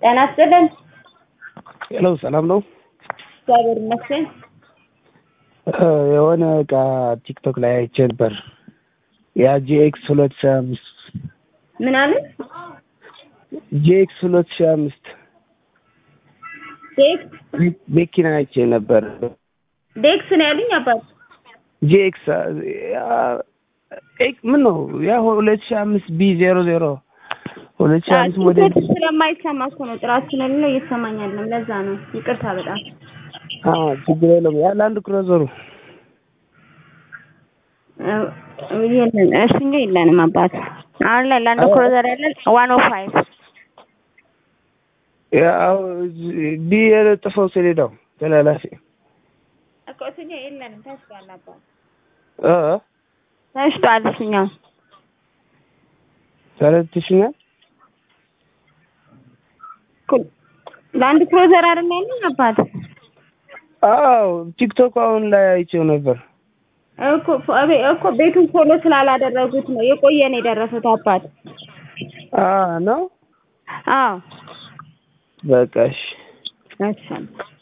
ጤና ይስጥልን። ሄሎ ሰላም ነው? እግዚአብሔር ይመስገን። የሆነ ዕቃ ቲክቶክ ላይ አይቼ ነበር። ያ ጂኤክስ 2005 ምን አለ? ጂኤክስ 2005 ዴክስ መኪና አይቼ ነበር። ዴክስ ነው ያሉኝ አባት። ጂኤክስ ምን ነው ያ 2005 B00 2005 ሞዴል ስለማይሰማ እኮ ነው። ጥራት ስለሌለው እየተሰማኝ አይደለም። ለዛ ነው። ይቅርታ በጣም ችግር የለውም። ያ ላንድ ክሩዘሩ የለን እሱኛው የለንም አባት። አሁን ላይ ላንድ ክሩዘር ያለን 105 ያው የለጠፈው ሰሌዳው ተላላፊ እኮ እሱኛው የለንም። ተሽጧል አባት። ተሽጧል። እሱኛው ተረትሽኛል። ላንድ ክሩዘር አይደል ያለኝ አባት? ቲክቶክ አሁን ላይ አይቼው ነበር እኮ ቤቱን ፎሎ ስላላደረጉት ነው። የቆየ ነው የደረሰው አባት። ነው። አዎ በቃ እሺ። እሺ